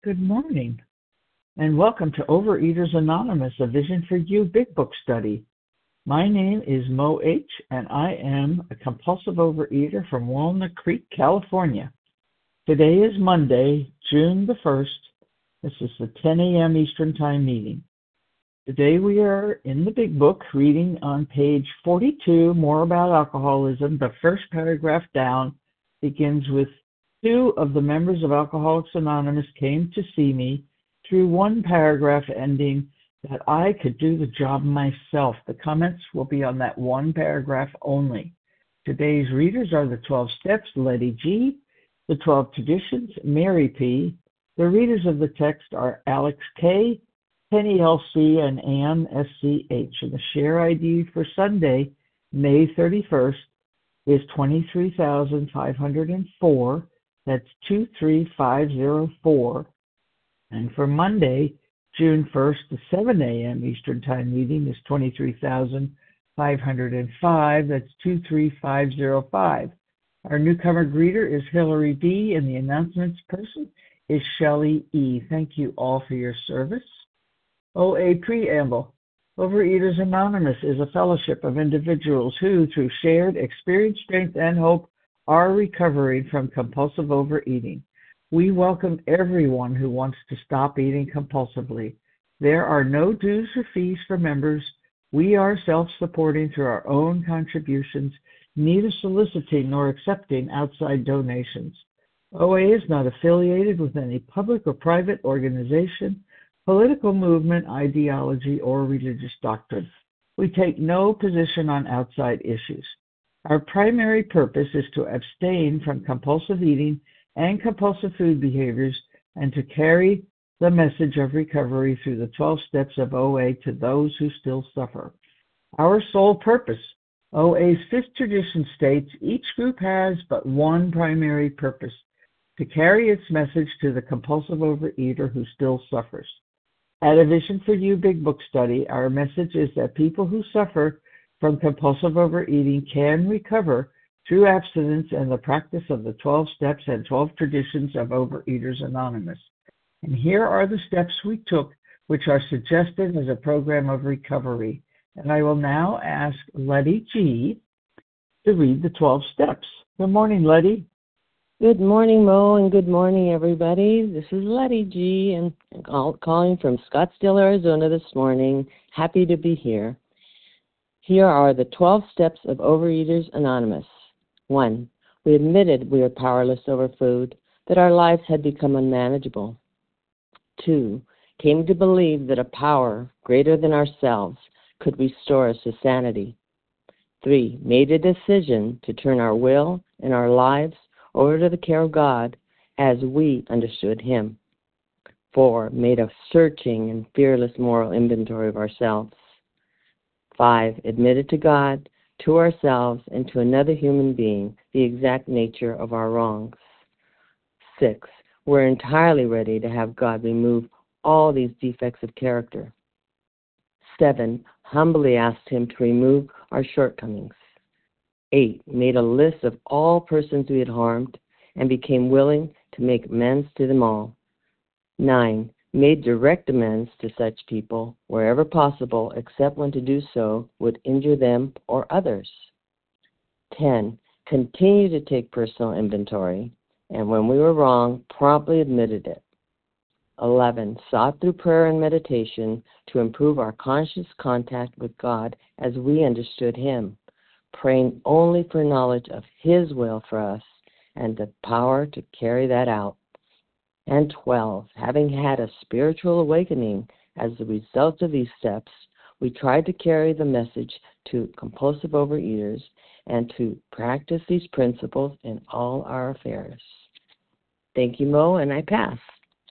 Good morning, and welcome to Overeaters Anonymous, a Vision for You Big Book study. My name is Mo H., and I am a compulsive overeater from Walnut Creek, California. Today is Monday, June the 1st. This is the 10 a.m. Eastern Time meeting. Today we are in the Big Book, reading on page 42, more about alcoholism. The first paragraph down begins with, two of the members of Alcoholics Anonymous came to see me, through one paragraph ending that I could do the job myself. The comments will be on that one paragraph only. Today's readers are the 12 Steps, Letty G., the 12 Traditions, Mary P. The readers of the text are Alex K., Penny LC, and Ann SCH. And the share ID for Sunday, May 31st, is 23,504. That's 23504. And for Monday, June 1st, the 7 a.m. Eastern Time meeting is 23,505. That's 23505. Our newcomer greeter is Hillary D., and the announcements person is Shelley E. Thank you all for your service. OA Preamble. Overeaters Anonymous is a fellowship of individuals who, through shared experience, strength, and hope, are recovering from compulsive overeating. We welcome everyone who wants to stop eating compulsively. There are no dues or fees for members. We are self-supporting through our own contributions, neither soliciting nor accepting outside donations. OA is not affiliated with any public or private organization, political movement, ideology, or religious doctrine. We take no position on outside issues. Our primary purpose is to abstain from compulsive eating and compulsive food behaviors and to carry the message of recovery through the 12 steps of OA to those who still suffer. Our sole purpose. OA's fifth tradition states each group has but one primary purpose: to carry its message to the compulsive overeater who still suffers. At a Vision for You Big Book study, our message is that people who suffer from compulsive overeating can recover through abstinence and the practice of the 12 steps and 12 traditions of Overeaters Anonymous. And here are the steps we took, which are suggested as a program of recovery. And I will now ask Letty G. to read the 12 steps. Good morning, Letty. Good morning, Mo, and good morning, everybody. This is Letty G., and calling from Scottsdale, Arizona this morning. Happy to be here. Here are the 12 steps of Overeaters Anonymous. 1. We admitted we were powerless over food, that our lives had become unmanageable. 2. Came to believe that a power greater than ourselves could restore us to sanity. 3. Made a decision to turn our will and our lives over to the care of God as we understood Him. 4. Made a searching and fearless moral inventory of ourselves. 5. Admitted to God, to ourselves, and to another human being the exact nature of our wrongs. 6. We're entirely ready to have God remove all these defects of character. 7. Humbly asked Him to remove our shortcomings. 8. Made a list of all persons we had harmed and became willing to make amends to them all. 9. Made direct amends to such people wherever possible, except when to do so would injure them or others. 10. Continued to take personal inventory, and when we were wrong, promptly admitted it. 11. Sought through prayer and meditation to improve our conscious contact with God as we understood Him, praying only for knowledge of His will for us and the power to carry that out. And 12, having had a spiritual awakening as the result of these steps, we tried to carry the message to compulsive overeaters and to practice these principles in all our affairs. Thank you, Mo, and I pass.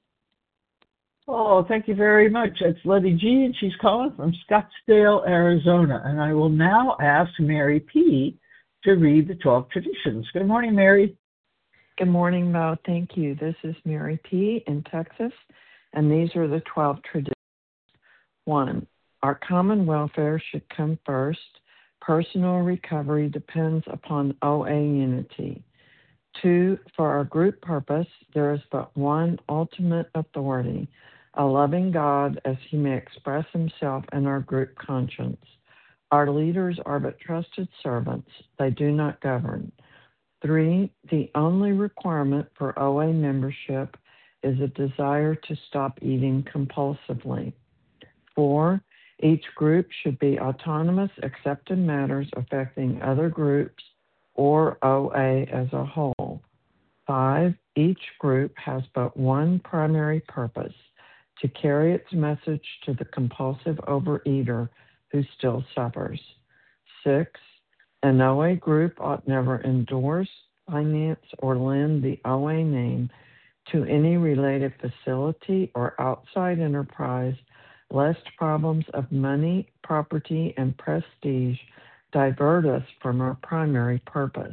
Oh, thank you very much. It's Letty G., and she's calling from Scottsdale, Arizona. And I will now ask Mary P. to read the 12 traditions. Good morning, Mary. Good morning, Mo. Thank you. This is Mary P. in Texas, and these are the 12 traditions. 1. Our common welfare should come first. Personal recovery depends upon OA unity. 2, for our group purpose, there is but one ultimate authority, a loving God as he may express himself in our group conscience. Our leaders are but trusted servants. They do not govern. 3, the only requirement for OA membership is a desire to stop eating compulsively. 4, each group should be autonomous except in matters affecting other groups or OA as a whole. 5, each group has but one primary purpose, to carry its message to the compulsive overeater who still suffers. 6, an OA group ought never endorse, finance, or lend the OA name to any related facility or outside enterprise, lest problems of money, property, and prestige divert us from our primary purpose.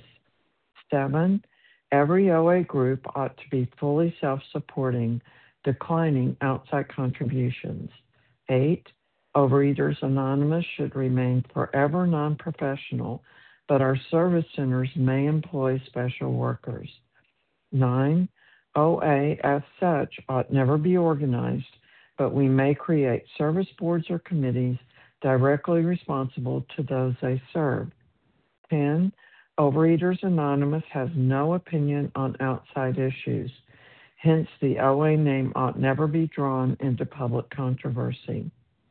7, every OA group ought to be fully self-supporting, declining outside contributions. 8, Overeaters Anonymous should remain forever non-professional, but our service centers may employ special workers. 9, OA as such ought never be organized, but we may create service boards or committees directly responsible to those they serve. 10, Overeaters Anonymous has no opinion on outside issues. Hence, the OA name ought never be drawn into public controversy.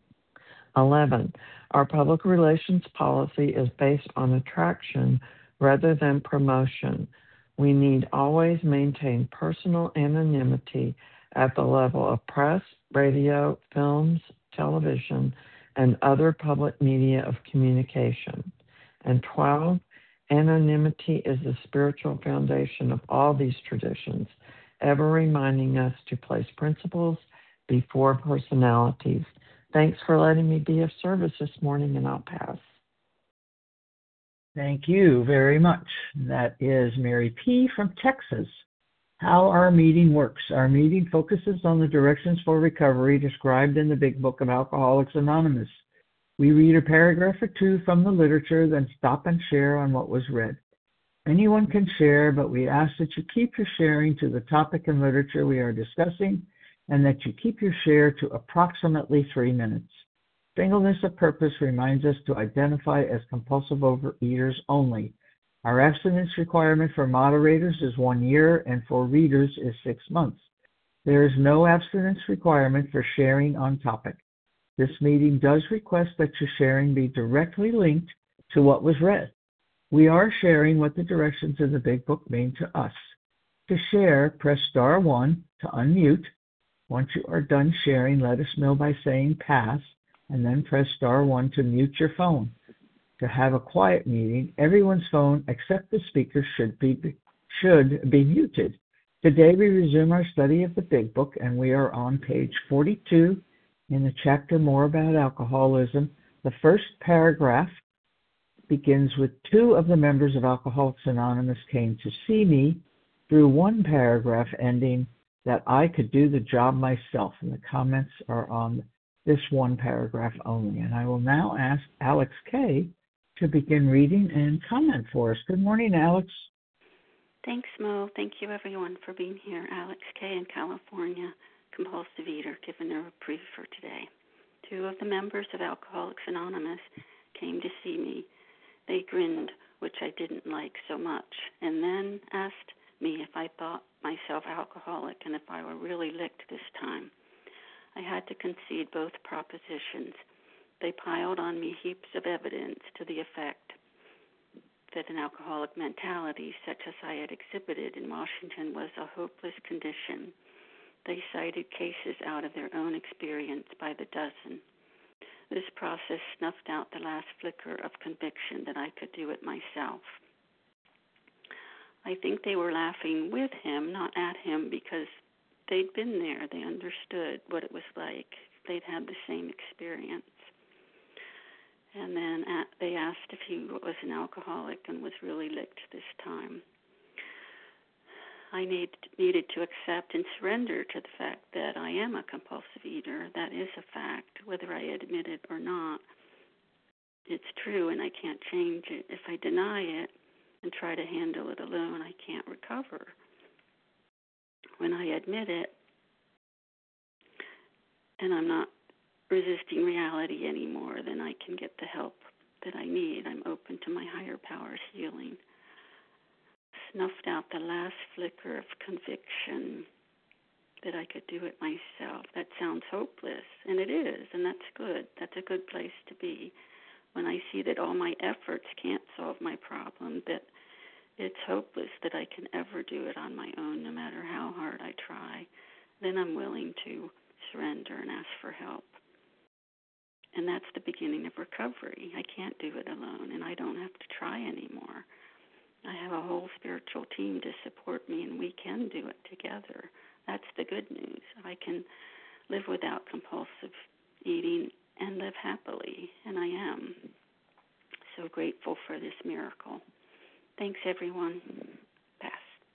11, our public relations policy is based on attraction rather than promotion. We need always maintain personal anonymity at the level of press, radio, films, television, and other public media of communication. And 12, anonymity is the spiritual foundation of all these traditions, ever reminding us to place principles before personalities. Thanks for letting me be of service this morning, and I'll pass. Thank you very much. That is Mary P. from Texas. How our meeting works. Our meeting focuses on the directions for recovery described in the Big Book of Alcoholics Anonymous. We read a paragraph or two from the literature, then stop and share on what was read. Anyone can share, but we ask that you keep your sharing to the topic and literature we are discussing, and that you keep your share to approximately 3 minutes. Singleness of purpose reminds us to identify as compulsive overeaters only. Our abstinence requirement for moderators is 1 year, and for readers is 6 months. There is no abstinence requirement for sharing on topic. This meeting does request that your sharing be directly linked to what was read. We are sharing what the directions in the Big Book mean to us. To share, press star 1 to unmute. Once you are done sharing, let us know by saying pass, and then press star 1 to mute your phone. To have a quiet meeting, everyone's phone except the speaker should be muted. Today we resume our study of the Big Book, and we are on page 42 in the chapter More About Alcoholism. The first paragraph begins with 2 of the members of Alcoholics Anonymous came to see me, through one paragraph ending that I could do the job myself, and the comments are on this one paragraph only. And I will now ask Alex K. to begin reading and comment for us. Good morning, Alex. Thanks, Mo. Thank you, everyone, for being here. Alex K. in California, compulsive eater, giving a reprieve for today. 2 of the members of Alcoholics Anonymous came to see me. They grinned, which I didn't like so much, and then asked me if I thought myself alcoholic and if I were really licked this time. I had to concede both propositions. They piled on me heaps of evidence to the effect that an alcoholic mentality, such as I had exhibited in Washington, was a hopeless condition. They cited cases out of their own experience by the dozen. This process snuffed out the last flicker of conviction that I could do it myself. I think they were laughing with him, not at him, because they'd been there. They understood what it was like. They'd had the same experience. And then they asked if he was an alcoholic and was really licked this time. I needed to accept and surrender to the fact that I am a compulsive eater. That is a fact, whether I admit it or not. It's true, and I can't change it. If I deny it, and try to handle it alone, I can't recover. When I admit it, and I'm not resisting reality anymore, then I can get the help that I need. I'm open to my higher power's healing. Snuffed out the last flicker of conviction that I could do it myself. That sounds hopeless, and it is, and that's good. That's a good place to be. When I see that all my efforts can't solve my problem, that it's hopeless that I can ever do it on my own, no matter how hard I try, then I'm willing to surrender and ask for help. And that's the beginning of recovery. I can't do it alone, and I don't have to try anymore. I have a whole spiritual team to support me, and we can do it together. That's the good news. I can live without compulsive eating and live happily, and I am. So grateful for this miracle. Thanks, everyone. Pass.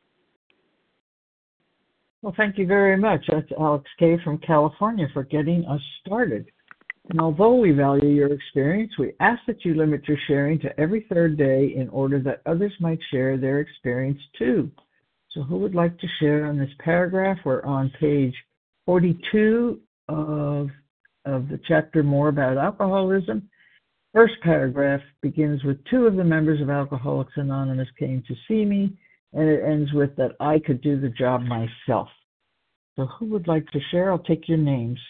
Well, thank you very much. That's Alex K. from California for getting us started. And although we value your experience, we ask that you limit your sharing to every third day in order that others might share their experience too. So who would like to share on this paragraph? We're on page 42 of the chapter More About Alcoholism. First paragraph begins with 2 of the members of Alcoholics Anonymous came to see me, and it ends with that I could do the job myself. So who would like to share? I'll take your names.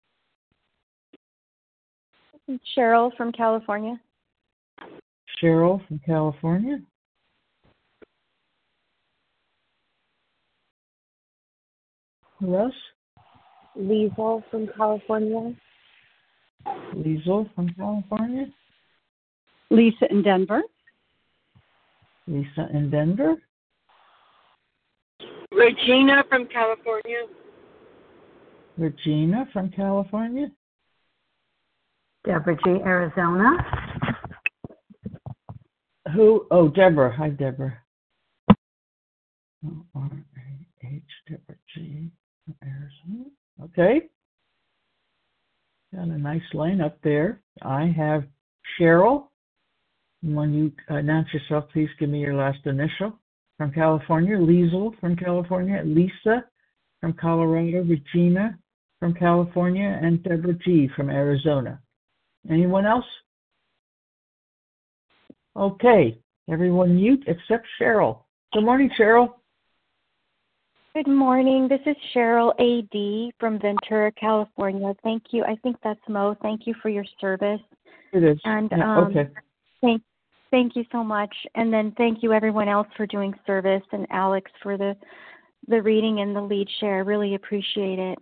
Cheryl from California. Cheryl from California. Who else? Liesel from California. Liesel from California. Lisa in Denver. Lisa in Denver. Regina from California. Regina from California. Deborah G., Arizona. Who? Oh, Deborah. Hi, Deborah. O-R-A-H, Deborah G. from Arizona. Okay. Got a nice line up there. I have Cheryl. When you announce yourself, please give me your last initial. From California, Liesel from California, Lisa from Colorado, Regina from California, and Deborah G. from Arizona. Anyone else? Okay. Everyone mute except Cheryl. Good morning, Cheryl. Good morning. This is Cheryl A.D. from Ventura, California. Thank you. I think that's Mo. Thank you for your service. It is. And yeah, okay. Thank you so much. And then thank you everyone else for doing service, and Alex for the reading and the lead share. Really appreciate it.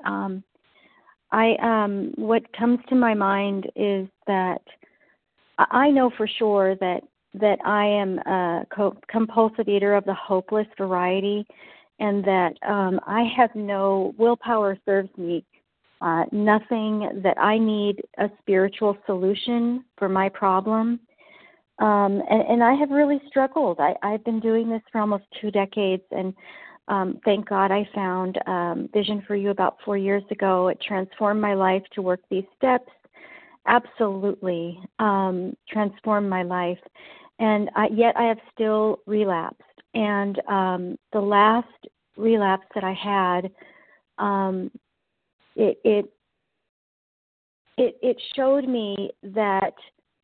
What comes to my mind is that I know for sure that I am a compulsive eater of the hopeless variety, and that I have no willpower serves me. Nothing that I need a spiritual solution for my problem. And I have really struggled. I've been doing this for almost 2 decades, and thank God I found Vision for You about 4 years ago. It transformed my life to work these steps. Absolutely transformed my life. And yet I have still relapsed. And the last relapse that I had, it showed me that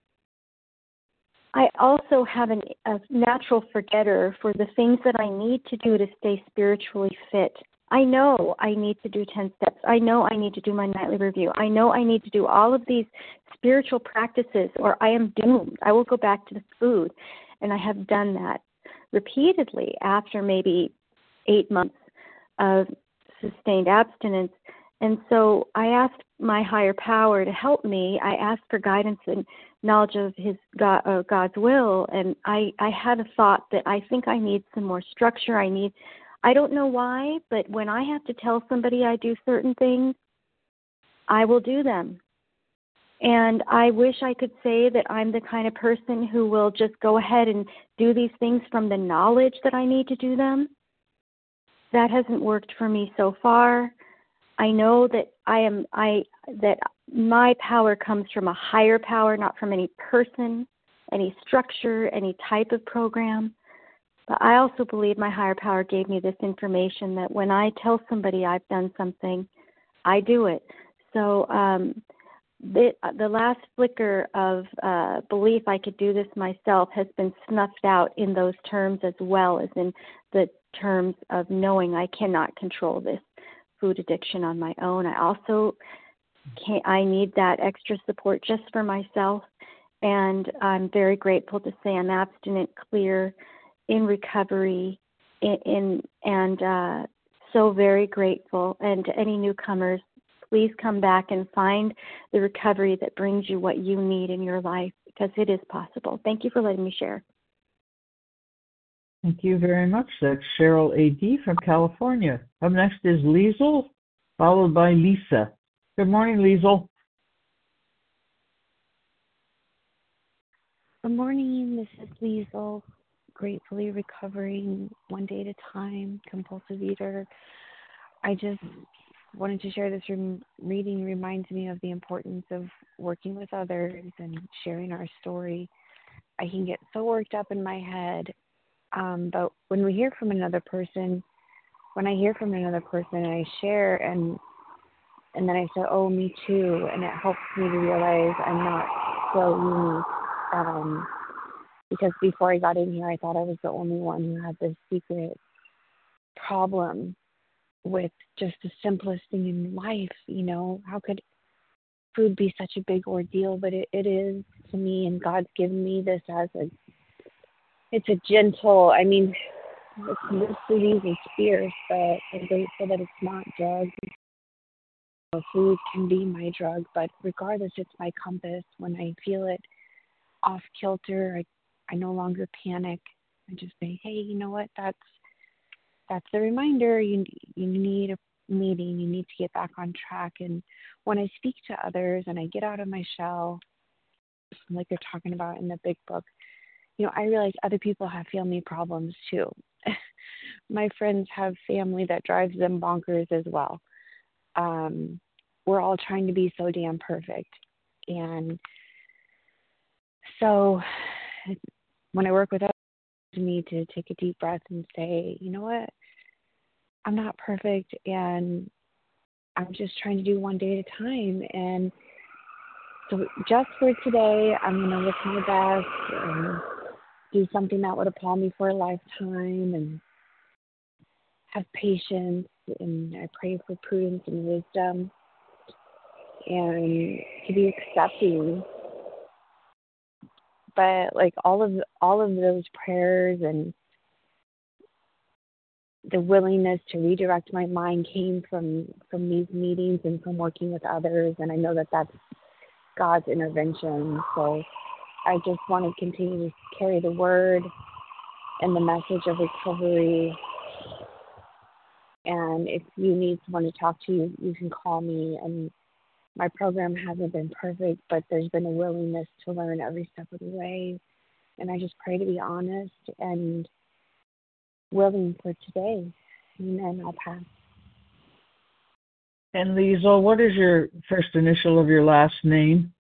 I also have a natural forgetter for the things that I need to do to stay spiritually fit. I know I need to do 10 steps. I know I need to do my nightly review. I know I need to do all of these spiritual practices, or I am doomed. I will go back to the food. And I have done that repeatedly after maybe 8 months of sustained abstinence. And so I asked my higher power to help me. I asked for guidance and knowledge of God's will. And I had a thought that I think I need some more structure. I don't know why, but when I have to tell somebody I do certain things, I will do them. And I wish I could say that I'm the kind of person who will just go ahead and do these things from the knowledge that I need to do them. That hasn't worked for me so far. I know that that my power comes from a higher power, not from any person, any structure, any type of program. But I also believe my higher power gave me this information that when I tell somebody I've done something, I do it. So the last flicker of belief I could do this myself has been snuffed out in those terms, as well as in the terms of knowing I cannot control this food addiction on my own. I also I need that extra support just for myself, and I'm very grateful to say I'm abstinent, clear, in recovery, and so very grateful. And to any newcomers, please come back and find the recovery that brings you what you need in your life, because it is possible. Thank you for letting me share. Thank you very much. That's Cheryl A.D. from California. Up next is Liesel, followed by Lisa. Good morning, Liesel. Good morning. This is Liesel, gratefully recovering one day at a time, compulsive eater. I just wanted to share this reading reminds me of the importance of working with others and sharing our story. I can get so worked up in my head, but when I hear from another person, I share and then I say, oh, me too, and it helps me to realize I'm not so unique. Because before I got in here, I thought I was the only one who had this secret problem with just the simplest thing in life. You know, how could food be such a big ordeal? But it is to me, and God's given me this as it's a gentle, this disease is fierce, but I'm grateful that it's not drugs. Food can be my drug, but regardless, it's my compass. When I feel it off kilter, I no longer panic. I just say, hey, you know what? That's the reminder. You need a meeting. You need to get back on track. And when I speak to others and I get out of my shell, like you're talking about in the big book, you know, I realize other people have family problems too. My friends have family that drives them bonkers as well. We're all trying to be so damn perfect. And so when I work with others, to me to take a deep breath and say, you know what, I'm not perfect, and I'm just trying to do one day at a time. And so just for today, I'm going to look my best and do something that would appall me for a lifetime and have patience. And I pray for prudence and wisdom and to be accepting. But like all of those prayers and the willingness to redirect my mind came from these meetings and from working with others. And I know that that's God's intervention. So I just want to continue to carry the word and the message of recovery. And if you need someone to talk to, you can call me. And my program hasn't been perfect, but there's been a willingness to learn every step of the way. And I just pray to be honest and willing for today. Amen. I'll pass. And Liesel, what is your first initial of your last name?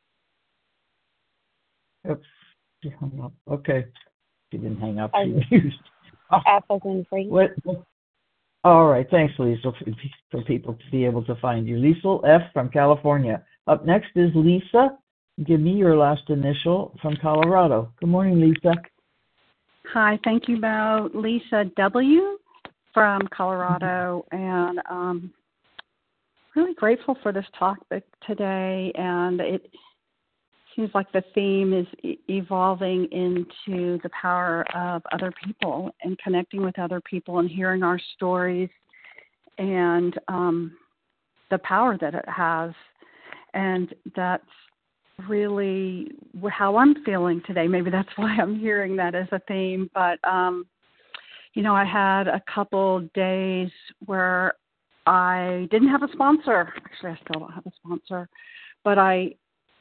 Oops, she hung up. Okay. She didn't hang up. She used. F as in Frank. What? All right. Thanks, Liesel, for people to be able to find you. Liesel F. from California. Up next is Lisa. Give me your last initial from Colorado. Good morning, Lisa. Hi, thank you, Mo. Lisa W. from Colorado, and really grateful for this topic today. And it seems like the theme is evolving into the power of other people and connecting with other people and hearing our stories and the power that it has. And that's really how I'm feeling today. Maybe that's why I'm hearing that as a theme. But, you know, I had a couple days where I didn't have a sponsor. Actually, I still don't have a sponsor. But I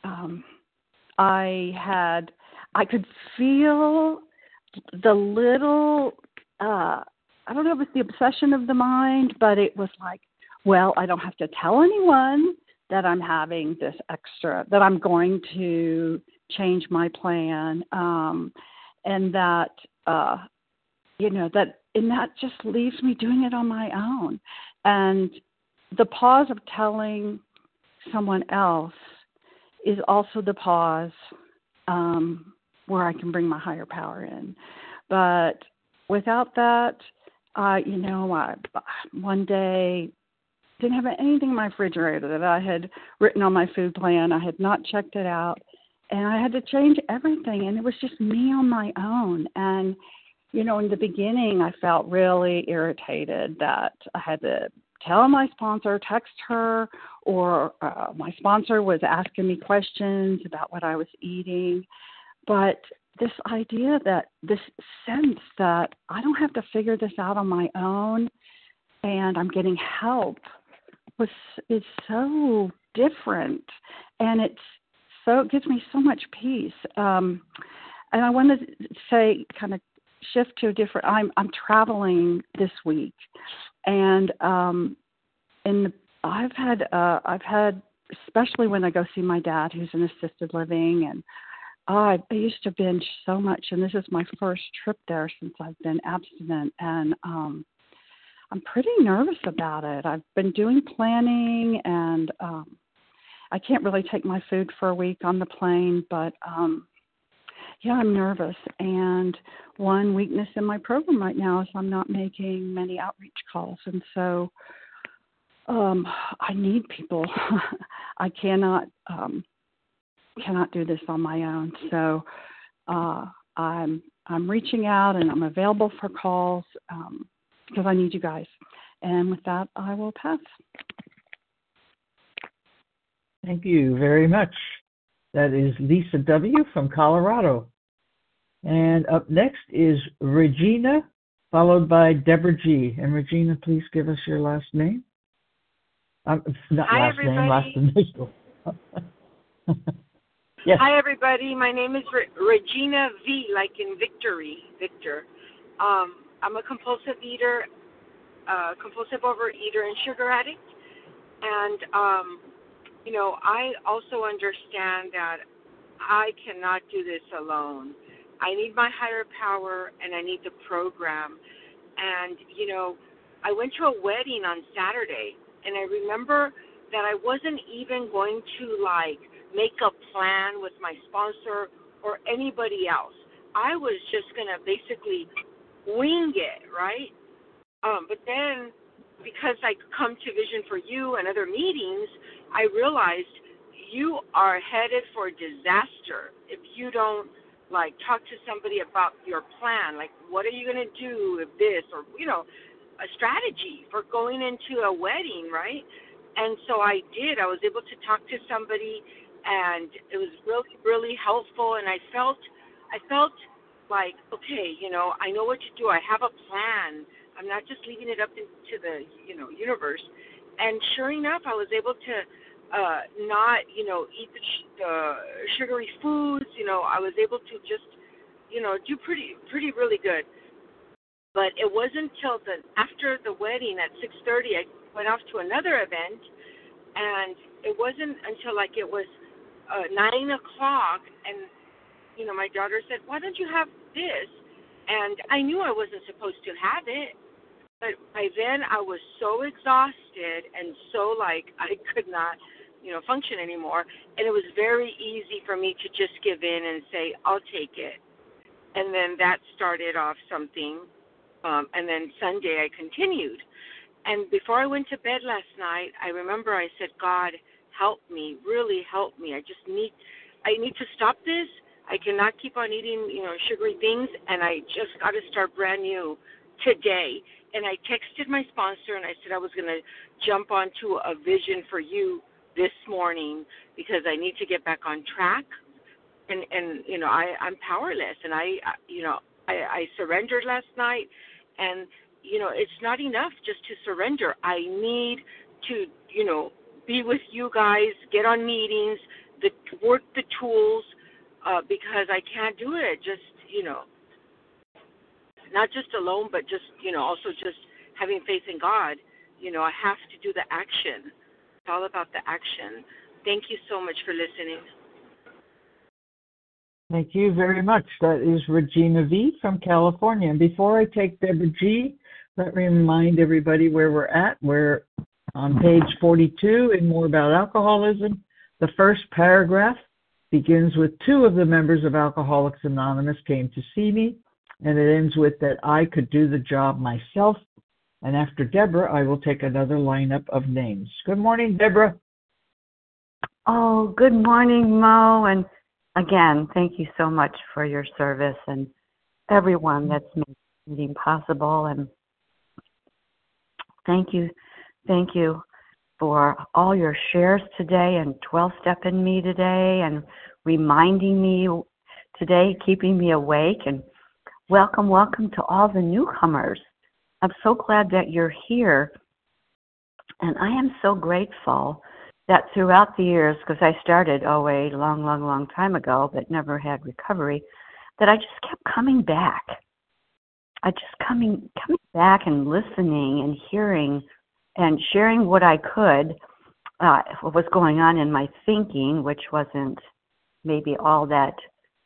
could feel the little, I don't know if it's the obsession of the mind, but it was like, well, I don't have to tell anyone that I'm having this extra, that I'm going to change my plan, and that that just leaves me doing it on my own. And the pause of telling someone else is also the pause where I can bring my higher power in. But without that, I one day didn't have anything in my refrigerator that I had written on my food plan. I had not checked it out, and I had to change everything, and it was just me on my own. And, in the beginning, I felt really irritated that I had to tell my sponsor, text her, or my sponsor was asking me questions about what I was eating. But this sense that I don't have to figure this out on my own and I'm getting help is so different, and it gives me so much peace. And I want to say, kind of shift to a different. I'm traveling this week, and I've had especially when I go see my dad, who's in assisted living, and I used to binge so much, and this is my first trip there since I've been abstinent, and I'm pretty nervous about it. I've been doing planning, and I can't really take my food for a week on the plane, but I'm nervous. And one weakness in my program right now is I'm not making many outreach calls, and so I need people. I cannot do this on my own. So I'm reaching out, and I'm available for calls because I need you guys. And with that, I will pass. Thank you very much. That is Lisa W. from Colorado. And up next is Regina, followed by Deborah G. And Regina, please give us your last name. Not Hi, last everybody. name, last initial. Yes. Hi, everybody. My name is Regina V, like in victory, Victor. I'm a compulsive eater, compulsive overeater, and sugar addict. And, I also understand that I cannot do this alone. I need my higher power, and I need the program. And, I went to a wedding on Saturday, and I remember that I wasn't even going to, make a plan with my sponsor or anybody else. I was just going to basically wing it, right? But then, because I come to Vision for You and other meetings, I realized you are headed for disaster if you don't, talk to somebody about your plan. What are you going to do if this, or, a strategy for going into a wedding, right? And so I did. I was able to talk to somebody, and it was really, really helpful. And I felt like, okay, I know what to do. I have a plan. I'm not just leaving it up to the, universe. And sure enough, I was able to not, eat the sugary foods. I was able to just, do pretty really good. But it wasn't until after the wedding at 6:30, I went off to another event, and it wasn't until it was 9 o'clock, and my daughter said, "Why don't you have this?" And I knew I wasn't supposed to have it, but by then I was so exhausted and so I could not, function anymore, and it was very easy for me to just give in and say, "I'll take it," and then that started off something. And then Sunday I continued. And before I went to bed last night, I remember I said, "God, help me, really help me. I need to stop this. I cannot keep on eating, sugary things, and I just got to start brand new today." And I texted my sponsor, and I said I was going to jump onto a Vision for You this morning because I need to get back on track. And I'm powerless, and I surrendered last night. And, it's not enough just to surrender. I need to, be with you guys, get on meetings, work the tools, because I can't do it just, not just alone, but just, also just having faith in God. I have to do the action. It's all about the action. Thank you so much for listening. Thank you very much. That is Regina V. from California. And before I take Deborah G., let me remind everybody where we're at. We're on page 42 in More About Alcoholism. The first paragraph begins with 2 of the members of Alcoholics Anonymous came to see me, and it ends with that I could do the job myself. And after Deborah, I will take another lineup of names. Good morning, Deborah. Oh, good morning, Mo. And again, thank you so much for your service and everyone that's made this meeting possible. And thank you for all your shares today and 12-stepping me today and reminding me today, keeping me awake. And welcome to all the newcomers. I'm so glad that you're here. And I am so grateful that throughout the years, because I started OA a long time ago, but never had recovery, that I just kept coming back. I just coming back and listening and hearing and sharing what I could, what was going on in my thinking, which wasn't maybe all that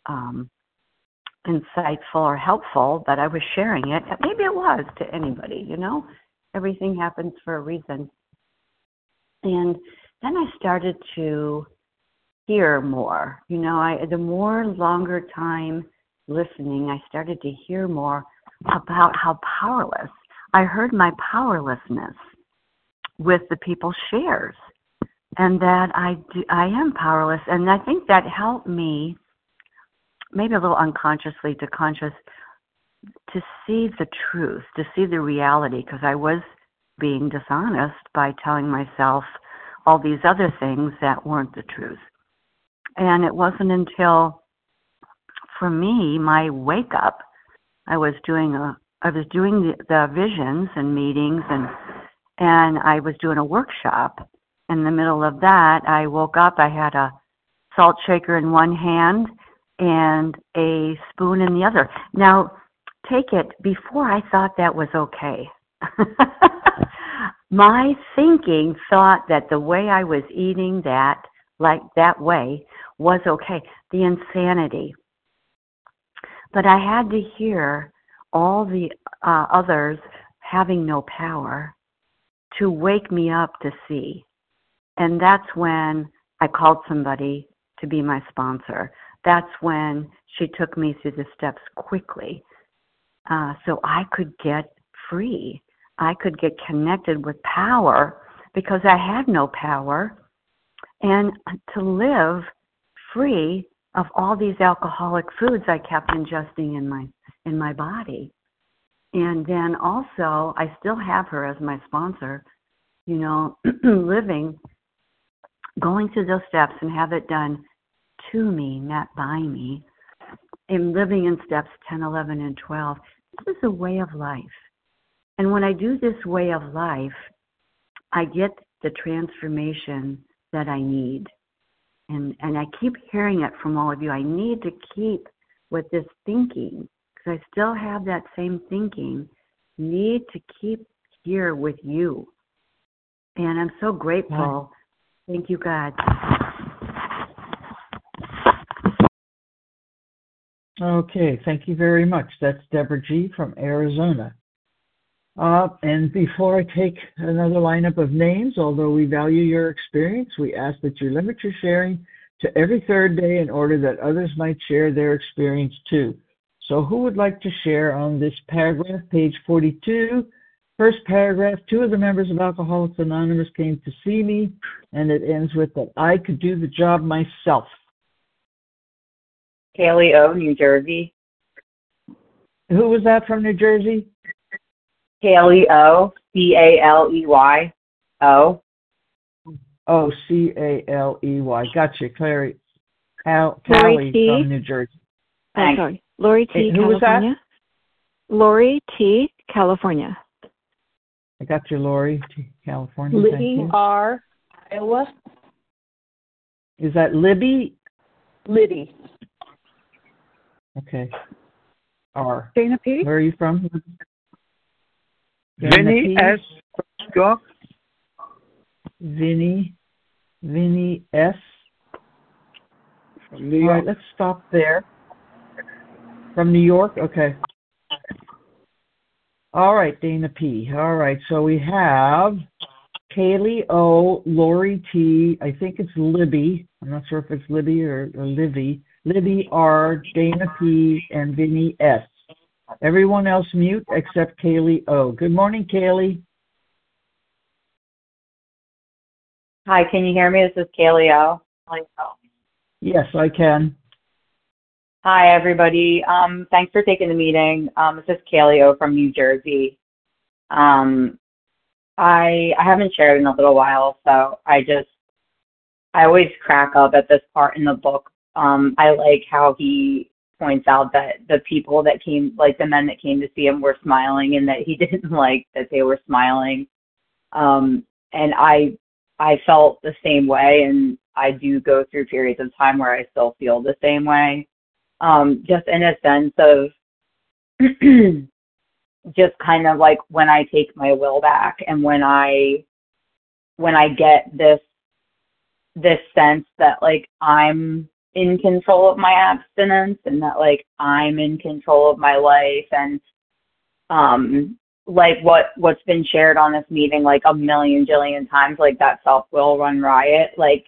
insightful or helpful, but I was sharing it. Maybe it was to anybody, Everything happens for a reason. And then I started to hear more. The more longer time listening, I started to hear more about how powerless. I heard my powerlessness with the people's shares, and that I am powerless. And I think that helped me, maybe a little unconsciously to conscious, to see the truth, to see the reality, because I was being dishonest by telling myself all these other things that weren't the truth. And it wasn't until, for me, my wake up, I was doing the visions and meetings, and I was doing a workshop. In the middle of that, I woke up. I had a salt shaker in one hand and a spoon in the other. Now, take it, before I thought that was okay. My thinking thought that the way I was eating that, like that way, was okay. The insanity. But I had to hear all the others having no power to wake me up to see. And that's when I called somebody to be my sponsor. That's when she took me through the steps quickly, so I could get free. I could get connected with power because I had no power, and to live free of all these alcoholic foods I kept ingesting in my body. And then also, I still have her as my sponsor, living, going through those steps and have it done to me, not by me, and living in steps 10, 11, and 12. This is a way of life. And when I do this way of life, I get the transformation that I need. And I keep hearing it from all of you. I need to keep with this thinking, because I still have that same thinking. Need to keep here with you. And I'm so grateful. Thank you, God. Okay, thank you very much. That's Deborah G. from Arizona. And before I take another lineup of names, although we value your experience, we ask that you limit your sharing to every third day in order that others might share their experience too. So who would like to share on this paragraph, page 42? First paragraph, 2 of the members of Alcoholics Anonymous came to see me, and it ends with that I could do the job myself. Haley O., New Jersey. Who was that from New Jersey? Haley O., C-A-L-E-Y, O. Oh, C-A-L-E-Y. Gotcha, Clary. Callie from New Jersey. Sorry, Lori T., Who was California. that? Lori T., California. I got you, Lori T., California. Libby R., Iowa. Is that Libby? Liddy. Okay. R. Dana P. Where are you from? Vinny S. Scott. Vinny S. From New York. All right, let's stop there. From New York? Okay. All right, Dana P. All right, so we have Kaylee O, Lori T, I think it's Libby. I'm not sure if it's Libby or Livy. Libby R, Dana P, and Vinny S. Everyone else mute except Kaylee O. Good morning, Kaylee. Hi, can you hear me? This is Kaylee O. Yes, I can. Hi, everybody. Thanks for taking the meeting. This is Kaylee O from New Jersey. I haven't shared in a little while, so I always crack up at this part in the book. I like how he points out that the people that came, like the men that came to see him, were smiling, and that he didn't like that they were smiling. And I felt the same way, and I do go through periods of time where I still feel the same way. Just in a sense of just kind of like when I take my will back, and when I get this sense that like I'm in control of my abstinence, and that like I'm in control of my life, and like what's been shared on this meeting like a million jillion times, like that self-will run riot, like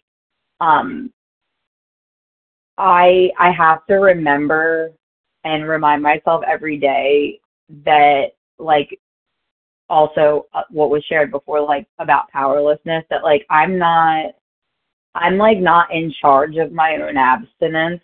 I have to remember and remind myself every day that like also what was shared before, like about powerlessness, that like I'm like not in charge of my own abstinence.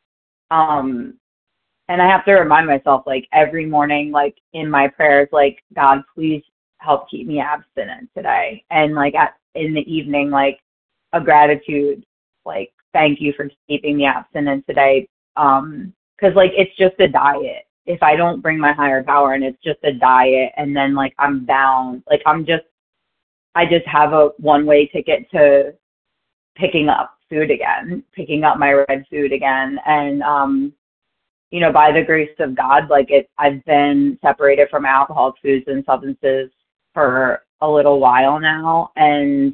And I have to remind myself like every morning, like in my prayers, like, God, please help keep me abstinent today. And like in the evening, like a gratitude, like, thank you for keeping me abstinent today. 'Cause like it's just a diet. If I don't bring my higher power and it's just a diet, and then like I'm down, like I just have a one-way ticket to picking up food again, picking up my red food again. And you know, by the grace of God, like I've been separated from alcoholic foods and substances for a little while now. And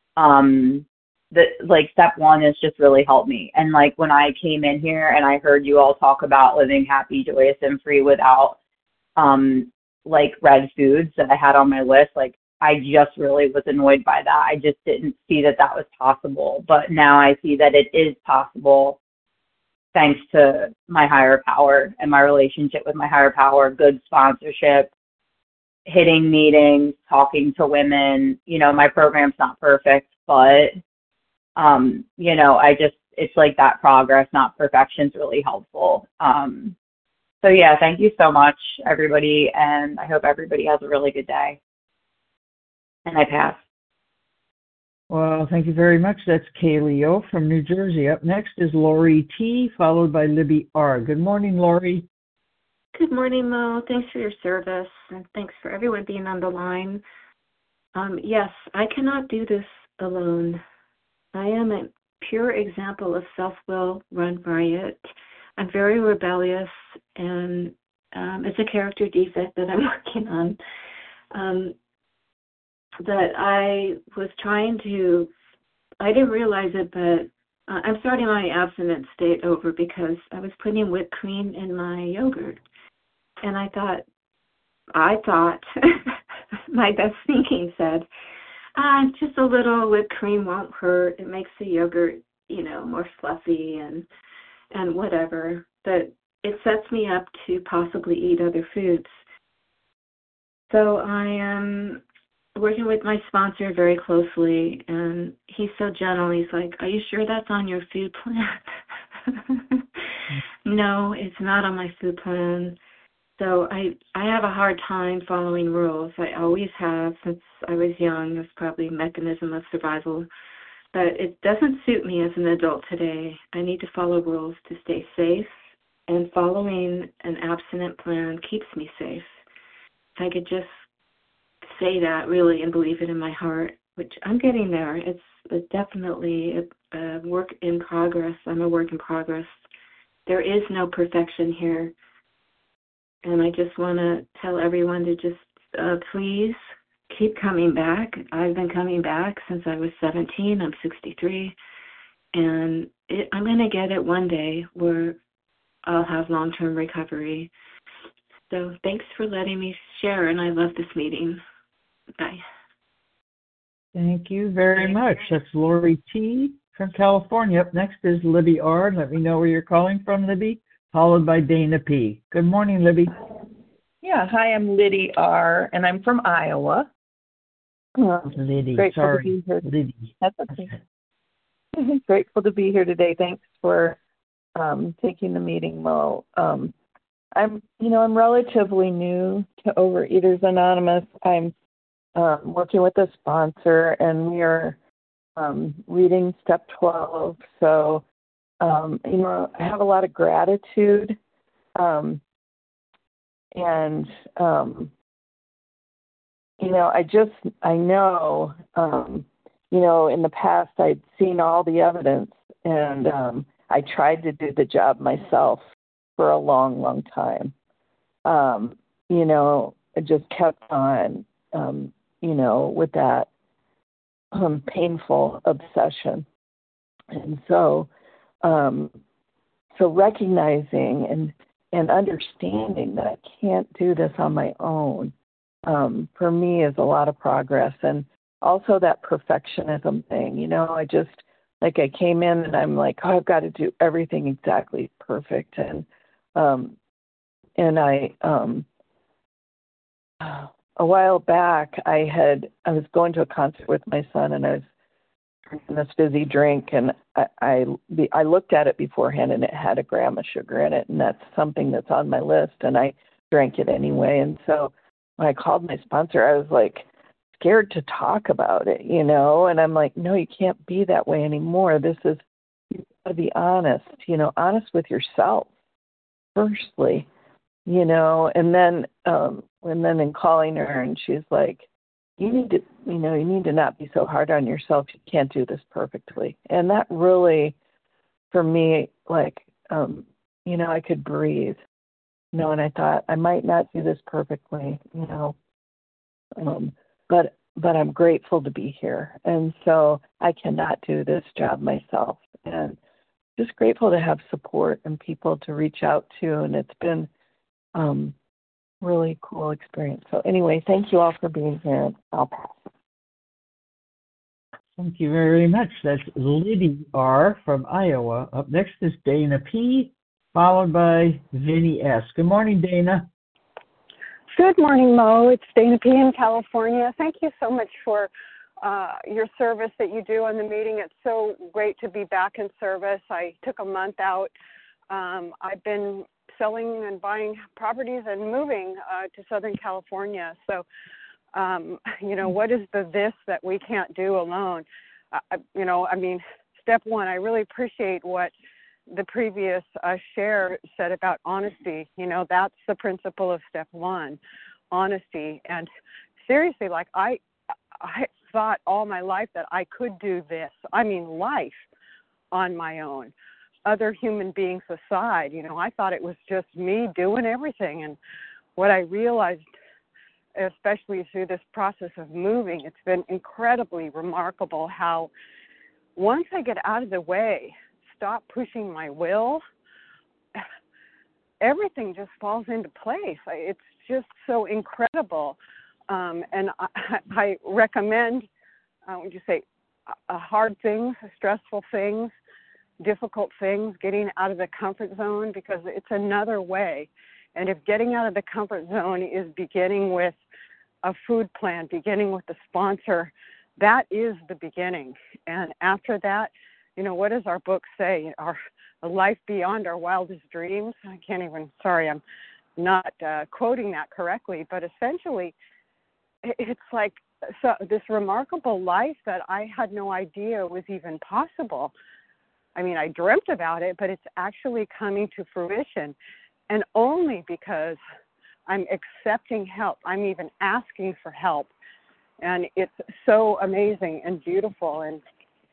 step one has just really helped me. And like when I came in here and I heard you all talk about living happy, joyous, and free without like red foods that I had on my list, like I just really was annoyed by that. I just didn't see that was possible. But now I see that it is possible, thanks to my higher power and my relationship with my higher power, good sponsorship, hitting meetings, talking to women. You know, my program's not perfect, but, you know, it's like that progress, not perfection, is really helpful. So yeah, thank you so much, everybody. And I hope everybody has a really good day. And I pass. Well, thank you very much. That's Kaylee O from New Jersey. Up next is Lori T, followed by Libby R. Good morning, Lori. Good morning, Mo. Thanks for your service, and thanks for everyone being on the line. Yes, I cannot do this alone. I am a pure example of self-will run riot. I'm very rebellious, and it's a character defect that I'm working on. That I was trying to, I didn't realize it, but I'm starting my abstinence state over because I was putting whipped cream in my yogurt. And I thought, my best thinking said, just a little whipped cream won't hurt. It makes the yogurt, you know, more fluffy and whatever. But it sets me up to possibly eat other foods. So I am working with my sponsor very closely, and he's so gentle. He's like, are you sure that's on your food plan? No, it's not on my food plan. So I have a hard time following rules. I always have since I was young. It's probably a mechanism of survival. But it doesn't suit me as an adult today. I need to follow rules to stay safe, and following an abstinent plan keeps me safe. If I could just say that really and believe it in my heart, which I'm getting there. It's definitely a work in progress. I'm a work in progress. There is no perfection here. And I just want to tell everyone to just please keep coming back. I've been coming back since I was 17. I'm 63. And I'm going to get it one day where I'll have long-term recovery. So thanks for letting me share, and I love this meeting. Bye. Thank you very much. That's Lori T. from California. Up next is Libby R. Let me know where you're calling from, Libby, followed by Dana P. Good morning, Libby. Yeah, hi, I'm Liddy R., and I'm from Iowa. Liddy, Grateful sorry. to be here. Liddy. That's okay. Grateful to be here today. Thanks for taking the meeting, Mo. I'm relatively new to Overeaters Anonymous. I'm working with a sponsor, and we are reading Step 12. So, I have a lot of gratitude, and I know, in the past I'd seen all the evidence, and I tried to do the job myself for a long, long time. I just kept on, with that painful obsession. And so recognizing and understanding that I can't do this on my own, for me is a lot of progress. And also that perfectionism thing, I came in and I'm like, I've got to do everything exactly perfect. And I, a while back, I was going to a concert with my son, and I was drinking this fizzy drink, and I looked at it beforehand, and it had a gram of sugar in it, and that's something that's on my list, and I drank it anyway. And so when I called my sponsor, I was like scared to talk about it, and I'm like, no, you can't be that way anymore. You've got to be honest, honest with yourself, firstly, and then in calling her, and she's like, you need to not be so hard on yourself. You can't do this perfectly. And that really, for me, I could breathe, and I thought I might not do this perfectly, but I'm grateful to be here. And so I cannot do this job myself, and just grateful to have support and people to reach out to. And it's been really cool experience. So anyway, thank you all for being here. I'll pass. Thank you very much. That's Liddy R. from Iowa. Up next is Dana P., followed by Vinny S. Good morning, Dana. Good morning, Mo. It's Dana P. in California. Thank you so much for your service that you do on the meeting. It's so great to be back in service. I took a month out. I've been selling and buying properties and moving to Southern California. So, what is this that we can't do alone? Step one, I really appreciate what the previous share said about honesty. That's the principle of step one, honesty. And seriously, I thought all my life that I could do this. Life on my own. Other human beings aside, I thought it was just me doing everything. And what I realized, especially through this process of moving, it's been incredibly remarkable how once I get out of the way, stop pushing my will, everything just falls into place. It's just so incredible. And I recommend, hard things, stressful things, difficult things, getting out of the comfort zone, because it's another way. And if getting out of the comfort zone is beginning with a food plan, beginning with the sponsor, that is the beginning. And after that, what does our book say? A life beyond our wildest dreams. I'm not quoting that correctly, but essentially it's like this remarkable life that I had no idea was even possible. I dreamt about it, but it's actually coming to fruition, and only because I'm accepting help. I'm even asking for help, and it's so amazing and beautiful. And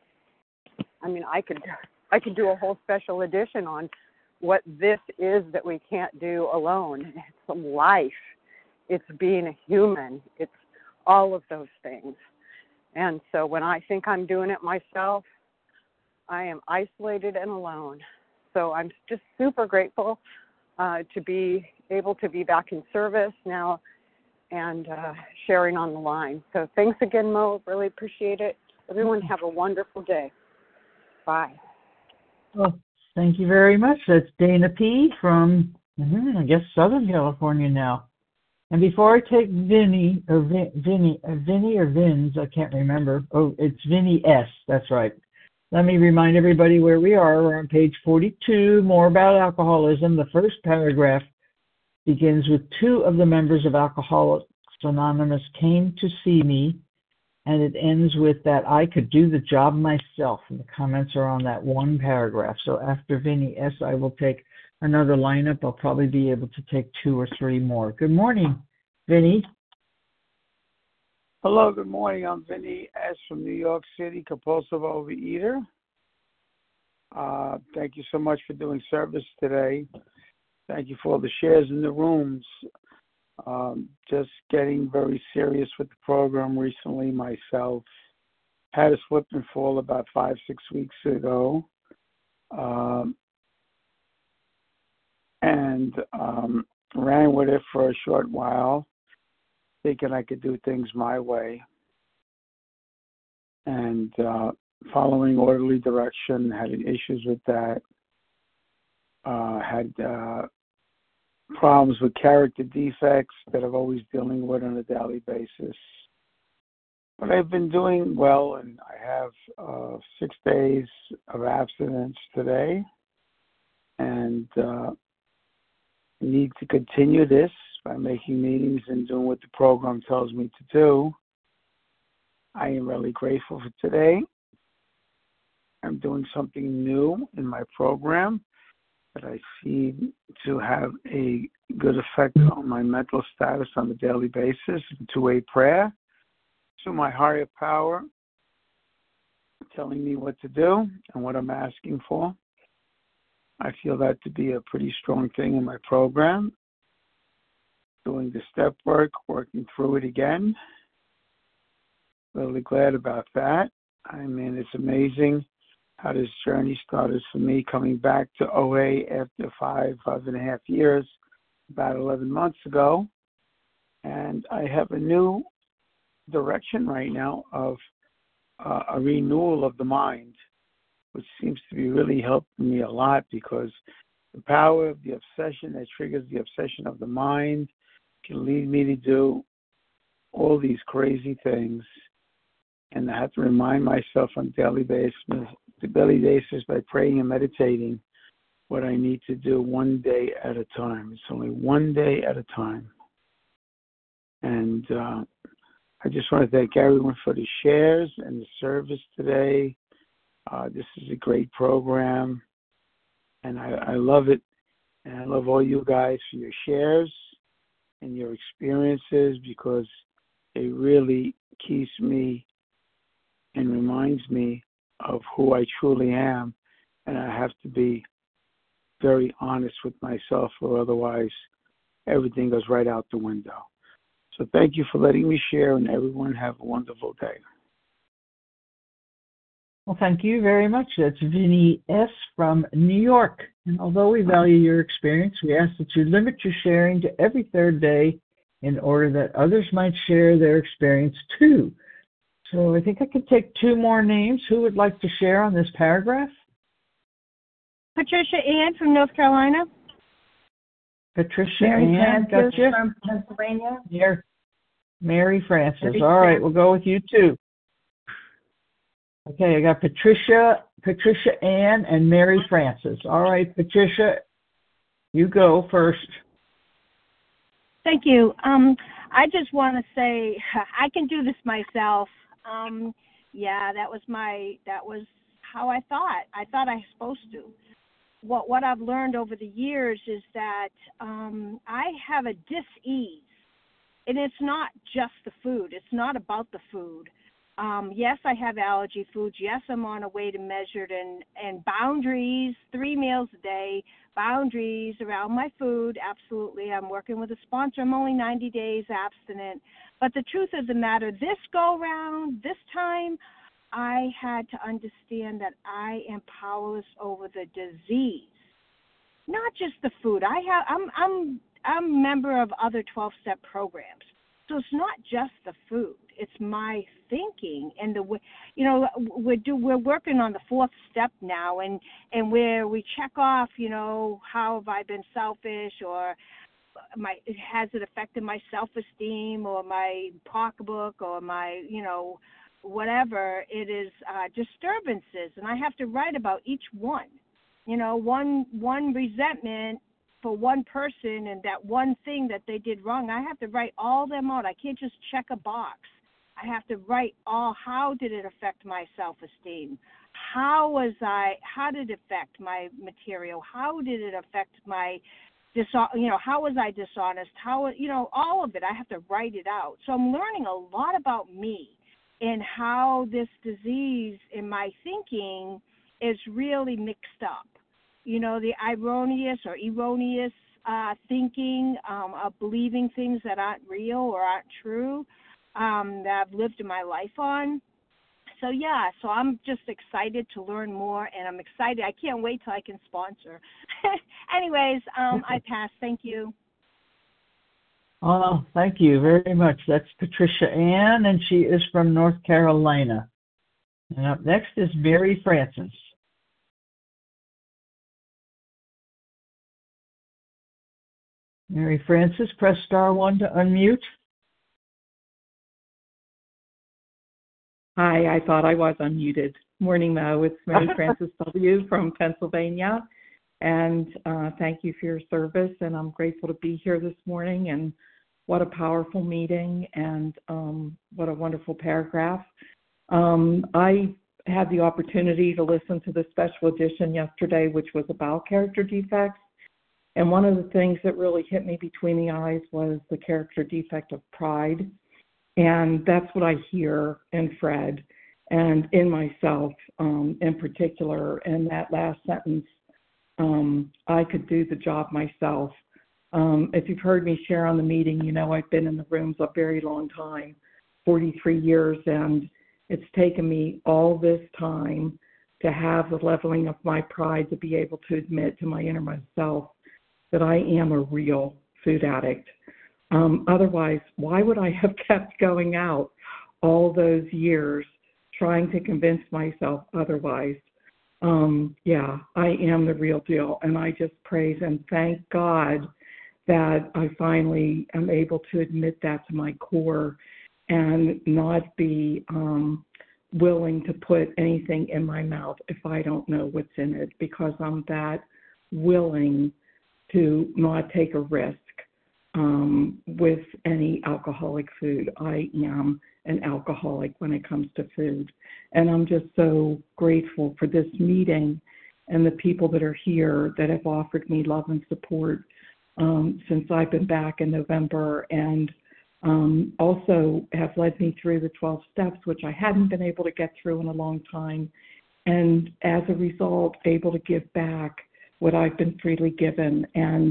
I could do a whole special edition on what this is that we can't do alone. It's life. It's being a human. It's all of those things. And so when I think I'm doing it myself, I am isolated and alone. So I'm just super grateful to be able to be back in service now and sharing on the line. So thanks again, Mo. Really appreciate it. Everyone have a wonderful day. Bye. Well, thank you very much. That's Dana P. from, I guess, Southern California now. And before I take Vinny or Vinny or Vins, I can't remember. Oh, it's Vinny S. That's right. Let me remind everybody where we are. We're on page 42, more about alcoholism. The first paragraph begins with 2 of the members of Alcoholics Anonymous came to see me, and it ends with that I could do the job myself. And the comments are on that one paragraph. So after Vinny S., I will take another lineup. I'll probably be able to take 2 or 3 more. Good morning, Vinny. Hello, good morning. I'm Vinny S. from New York City, compulsive overeater. Thank you so much for doing service today. Thank you for all the shares in the rooms. Just getting very serious with the program recently myself. Had a slip and fall about 5-6 weeks ago. And ran with it for a short while, thinking I could do things my way. And following orderly direction, had issues with that. Had problems with character defects that I'm always dealing with on a daily basis. But I've been doing well, and I have 6 days of abstinence today. And need to continue this by making meetings and doing what the program tells me to do. I am really grateful for today. I'm doing something new in my program that I see to have a good effect on my mental status on a daily basis, two-way prayer to my higher power, telling me what to do and what I'm asking for. I feel that to be a pretty strong thing in my program. Doing the step work, working through it again. Really glad about that. I mean, it's amazing how this journey started for me coming back to OA after 5.5 years, about 11 months ago. And I have a new direction right now of a renewal of the mind, which seems to be really helping me a lot, because the power of the obsession that triggers the obsession of the mind can lead me to do all these crazy things. And I have to remind myself on a daily basis by praying and meditating what I need to do one day at a time. It's only one day at a time. And I just want to thank everyone for the shares and the service today. This is a great program, and I love it. And I love all you guys for your shares and your experiences, because it really keeps me and reminds me of who I truly am. And I have to be very honest with myself, or otherwise everything goes right out the window. So thank you for letting me share, and everyone have a wonderful day. Well, thank you very much. That's Vinny S. from New York. And although we value your experience, we ask that you limit your sharing to every third day in order that others might share their experience too. So I think I could take 2 more names. Who would like to share on this paragraph? Patricia Ann from North Carolina. Patricia Ann, gotcha. From Pennsylvania. Mary Francis. All right, we'll go with you too. Okay, I got Patricia Ann, and Mary Francis. All right, Patricia, you go first. Thank you. I just want to say I can do this myself. That was how I thought. I thought I was supposed to. What I've learned over the years is that I have a dis-ease, and it's not just the food. It's not about the food. Yes, I have allergy foods. Yes, I'm on a way to measured and boundaries, 3 meals a day, boundaries around my food. Absolutely. I'm working with a sponsor. I'm only 90 days abstinent. But the truth of the matter, this time, I had to understand that I am powerless over the disease. not just the food. I'm a member of other 12-step programs. So it's not just the food. It's my thinking and the way, we're working on the 4th step now, and where we check off, how have I been selfish, or has it affected my self-esteem or my pocketbook or my, whatever it is, disturbances, and I have to write about each one. One resentment for one person and that one thing that they did wrong. I have to write all them out. I can't just check a box. I have to write how did it affect my self-esteem? How did it affect my material? How did it affect my, how was I dishonest? All of it. I have to write it out. So I'm learning a lot about me and how this disease in my thinking is really mixed up. The erroneous thinking of believing things that aren't real or aren't true, that I've lived my life on. So I'm just excited to learn more, and I'm excited. I can't wait till I can sponsor. Anyways, I pass. Thank you. Oh, thank you very much. That's Patricia Ann, and she is from North Carolina. And up next is Mary Frances. Mary Frances, press star 1 to unmute. Hi, I thought I was unmuted. Morning, Mo. It's Mary Frances W. from Pennsylvania. And thank you for your service. And I'm grateful to be here this morning. And what a powerful meeting. And what a wonderful paragraph. I had the opportunity to listen to the special edition yesterday, which was about character defects. And one of the things that really hit me between the eyes was the character defect of pride. And that's what I hear in Fred and in myself in particular. And that last sentence, I could do the job myself. If you've heard me share on the meeting, I've been in the rooms a very long time, 43 years, and it's taken me all this time to have the leveling of my pride to be able to admit to my innermost self that I am a real food addict. Otherwise, why would I have kept going out all those years trying to convince myself otherwise? I am the real deal, and I just praise and thank God that I finally am able to admit that to my core and not be willing to put anything in my mouth if I don't know what's in it, because I'm that willing to not take a risk with any alcoholic food. I am an alcoholic when it comes to food. And I'm just so grateful for this meeting and the people that are here that have offered me love and support since I've been back in November, and also have led me through the 12 steps, which I hadn't been able to get through in a long time. And as a result, able to give back what I've been freely given. And,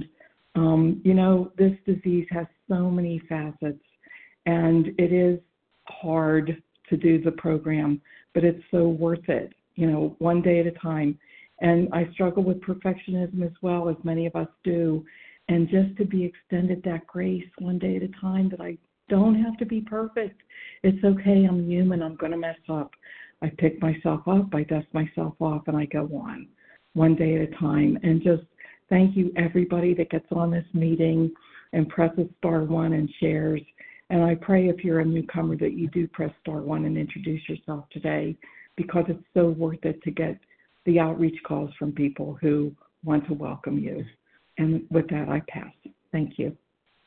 this disease has so many facets, and it is hard to do the program, but it's so worth it, one day at a time. And I struggle with perfectionism as well, as many of us do. And just to be extended that grace one day at a time, that I don't have to be perfect. It's okay. I'm human. I'm going to mess up. I pick myself up. I dust myself off, and I go on one day at a time. And just thank you, everybody that gets on this meeting and presses star 1 and shares. And I pray if you're a newcomer that you do press star 1 and introduce yourself today, because it's so worth it to get the outreach calls from people who want to welcome you. And with that, I pass. Thank you.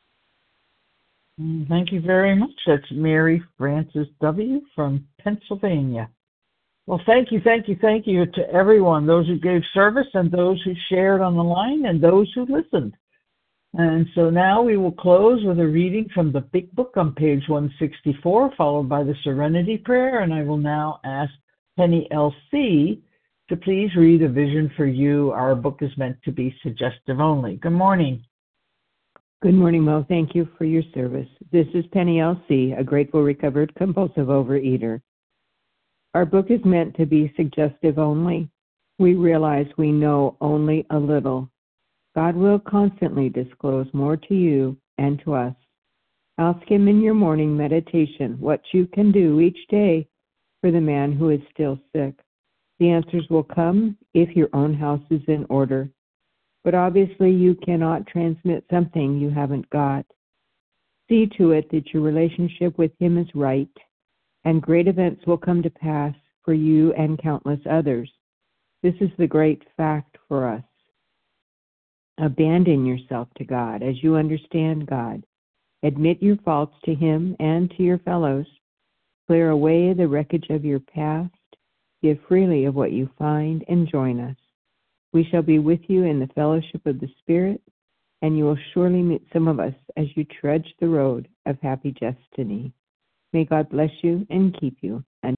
Thank you very much. That's Mary Frances W. from Pennsylvania. Well, thank you to everyone, those who gave service and those who shared on the line and those who listened. And so now we will close with a reading from the Big Book on page 164, followed by the Serenity Prayer. And I will now ask Penny L.C. to please read A Vision for You. Our book is meant to be suggestive only. Good morning. Good morning, Mo. Thank you for your service. This is Penny L.C., a grateful, recovered, compulsive overeater. Our book is meant to be suggestive only. We realize we know only a little. God will constantly disclose more to you and to us. Ask Him in your morning meditation what you can do each day for the man who is still sick. The answers will come if your own house is in order. But obviously you cannot transmit something you haven't got. See to it that your relationship with Him is right, and great events will come to pass for you and countless others. This is the great fact for us. Abandon yourself to God as you understand God. Admit your faults to Him and to your fellows. Clear away the wreckage of your past. Give freely of what you find and join us. We shall be with you in the fellowship of the Spirit, and you will surely meet some of us as you trudge the road of happy destiny. May God bless you and keep you. And